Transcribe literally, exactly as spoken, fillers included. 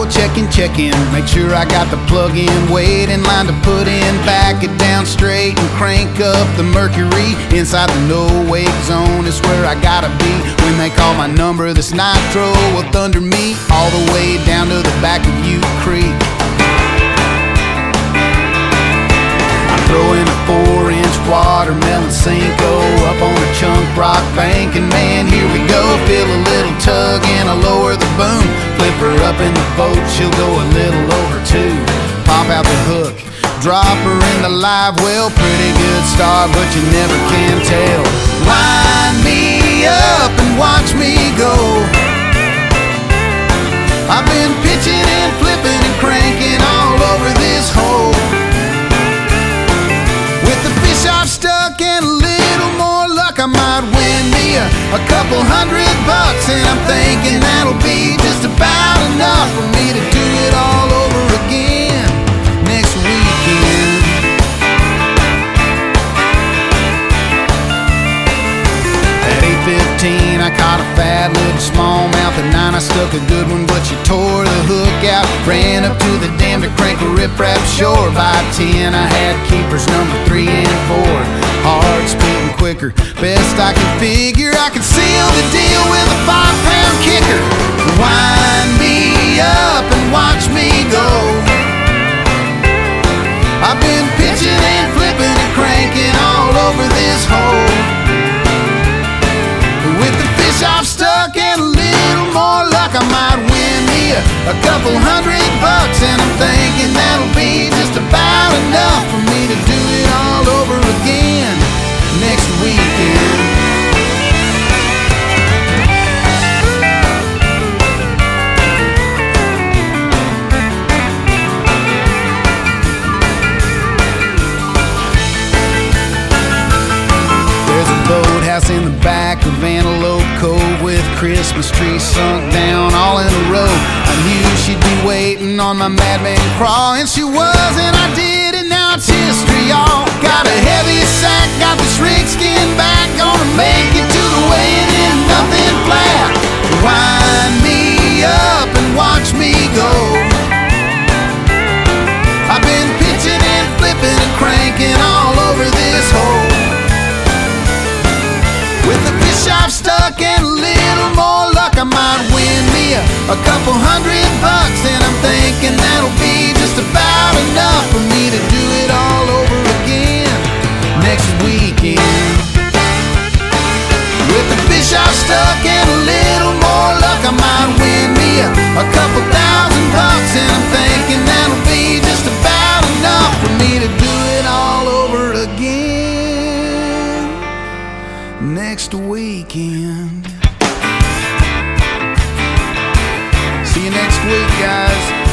go checking, checking. Make sure I got the plug-in, wait in line to put in, back it down straight and crank up the mercury. Inside the no-wake zone is where I gotta be. When they call my number, this nitro will thunder me all the way down to the back of Ute Creek. I throw in a four-inch watermelon Cinco up on a chunk rock bank, and man, here we go. Feel a little tug and I lower the boom. Flip her up in the boat, she'll go a little over two. Pop out the hook, drop her in the live well. Pretty good start, but you never can tell. Line me up and watch me go. I've been pitching and flipping and cranking all over this hole. With the fish I've stuck and a little more luck, I might win me a, a couple hundred bucks. And I'm thinking that'll be just about enough for me to do it all over again next weekend. At eight fifteen I caught a fat little smallmouth. At nine I stuck a good one, but she tore the hook out. Ran up to the dam to crank a rip-rap shore. By ten I had keepers number three and four. Heart beating quicker, best I can figure. I could seal the deal with a five-pound kicker. Wind me up and watch me go. I've been pitching and flipping and cranking all over this hole. With the fish I've stuck and a little more luck, I might win me a, a couple hundred bucks. And I'm thinking that'll be just about enough for me to do it all over again next weekend. Boathouse in the back of Antelope Cove with Christmas trees sunk down all in a row. I knew she'd be waiting on my madman crawl, and she was, and I did it. Now it's history, y'all. Got a heavy sack, got this rig skin back, gonna make it to the weighing in nothing flat. Wind me up and watch me go. I've been pitching and flipping and cranking all over this hole. With the fish I've stuck and a little more luck, I might win me a, a couple hundred bucks. And I'm thinking that'll be just about enough for me to do it all over again next weekend. With the fish I've stuck and a little more luck, I might win me a, a couple thousand bucks. And I'm thinking that'll be just about enough for me to do it all over again next weekend. See you next week, guys.